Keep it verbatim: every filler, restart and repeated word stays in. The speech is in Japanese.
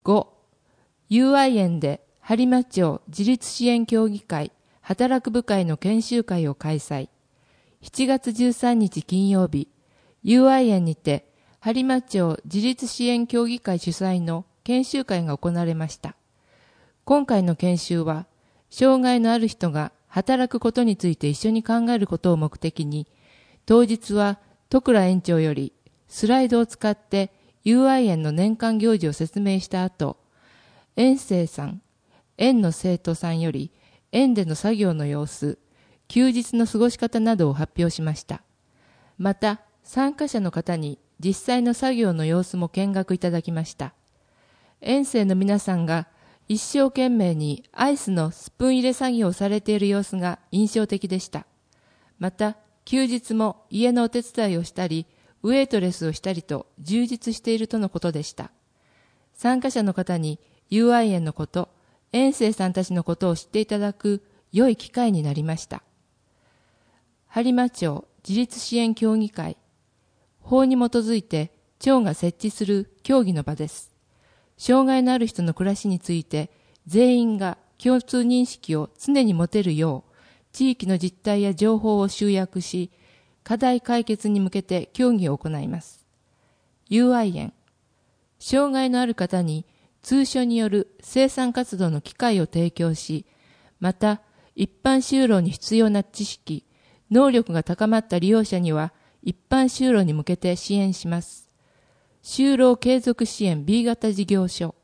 ご. 友愛園で播磨町自立支援協議会働く部会の研修会を開催。しちがつじゅうさんにち金曜日、友愛園にて播磨町自立支援協議会主催の研修会が行われました。今回の研修は、障害のある人が働くことについて一緒に考えることを目的に、当日は戸倉園長よりスライドを使って友愛園の年間行事を説明した後、園生さん、園の生徒さんより園での作業の様子、休日の過ごし方などを発表しました。また、参加者の方に実際の作業の様子も見学いただきました。園生の皆さんが一生懸命にアイスのスプーン入れ作業をされている様子が印象的でした。また、休日も家のお手伝いをしたり、ウェイトレスをしたりと充実しているとのことでした。参加者の方に友愛園のこと、園生さんたちのことを知っていただく良い機会になりました。播磨町自立支援協議会、法に基づいて町が設置する協議の場です。障害のある人の暮らしについて全員が共通認識を常に持てるよう、地域の実態や情報を集約し、課題解決に向けて協議を行います。友愛園、障害のある方に通所による生産活動の機会を提供し、また一般就労に必要な知識、能力が高まった利用者には一般就労に向けて支援します。就労継続支援 ビー 型事業所、